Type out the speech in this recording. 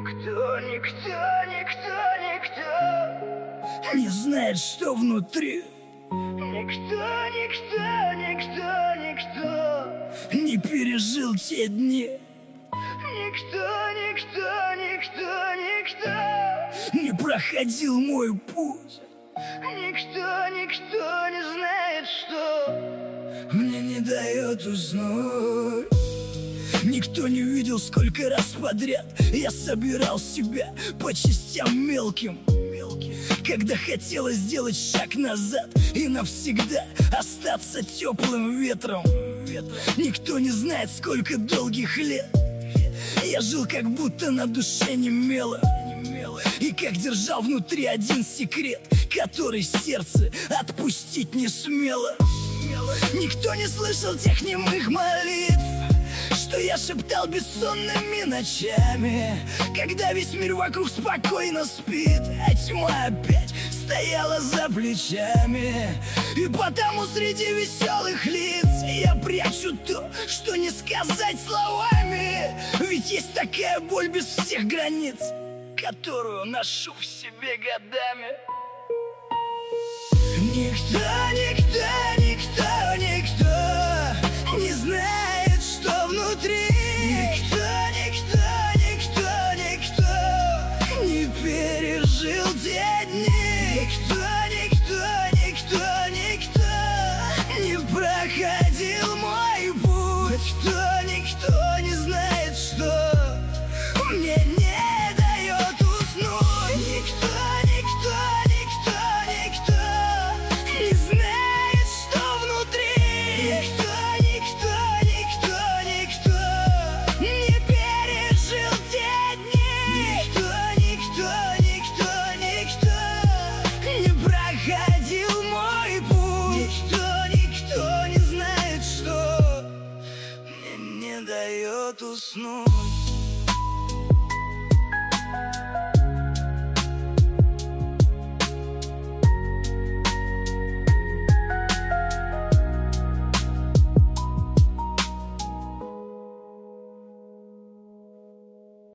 Никто, никто, никто, никто не знает, что внутри. Никто, никто, никто, никто не пережил те дни. Никто, никто, никто, никто не проходил мой путь. Никто, никто не знает, что мне не дает уснуть. Никто не видел, сколько раз подряд я собирал себя по частям мелким, когда хотелось сделать шаг назад и навсегда остаться теплым ветром. Никто не знает, сколько долгих лет я жил, как будто на душе немело, и как держал внутри один секрет, который сердце отпустить не смело. Никто не слышал тех немых молитв, что я шептал бессонными ночами, когда весь мир вокруг спокойно спит, а тьма опять стояла за плечами. И потому среди веселых лиц я прячу то, что не сказать словами. Ведь есть такая боль без всех границ, которую ношу в себе годами. Никто, никто, никто, никто не знает, что внутри. Никто, никто, никто, никто не пережил те дни. Никто, никто, никто, никто не проходил мой путь. Никто не знает, что мне не дает уснуть. Никто, никто, никто, никто не знает, что внутри. Никто, никто, никто, никто не пережил те дни. Никто, никто, никто, никто не проходил мой путь. Никто не знает, что мне не дает уснуть.